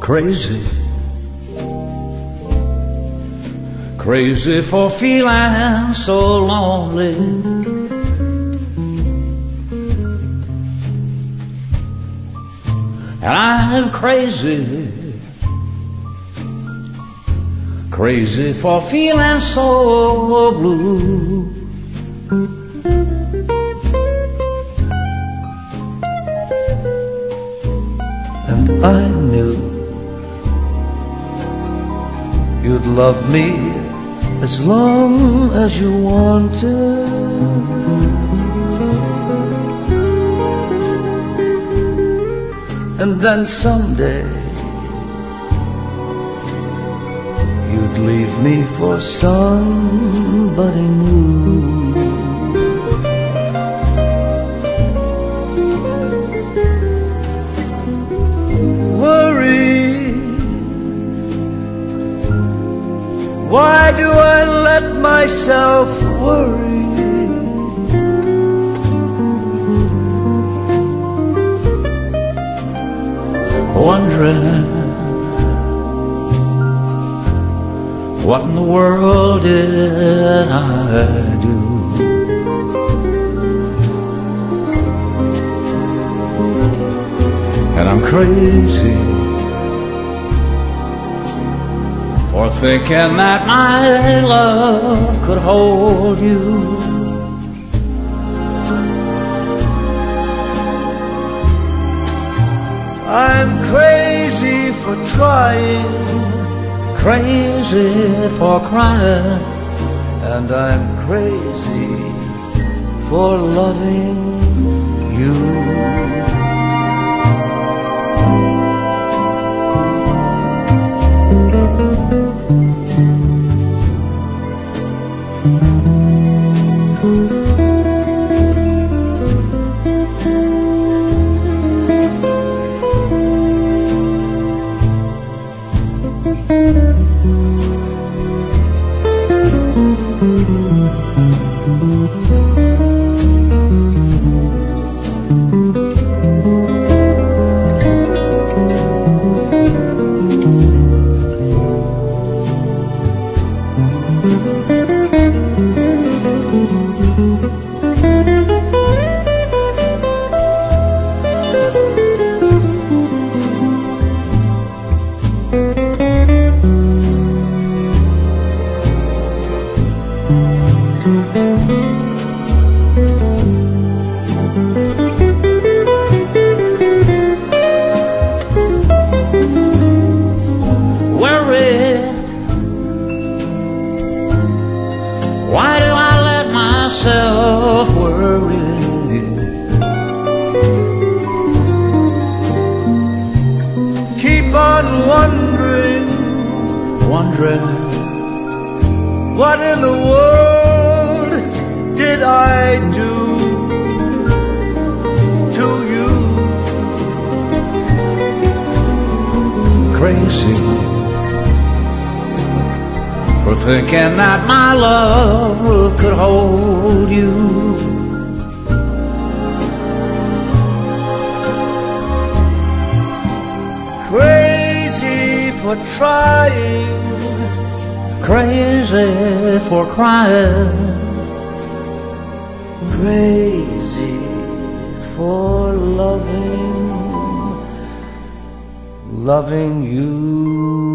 Crazy, crazy for feeling so lonely. And I'm crazy, crazy for feeling so blue. And I knew you'd love me as long as you wanted. And then someday you'd leave me for somebody new. Why do I let myself worry? Wondering what in the world did I do? And I'm crazy for thinking that my love could hold you. I'm crazy for trying, crazy for crying, and I'm crazy for loving you. Why do I let myself worry? Keep on wondering, what in the world did I do to you? Crazy for thinking that my love could hold you. Crazy for trying, crazy for crying, crazy for loving you.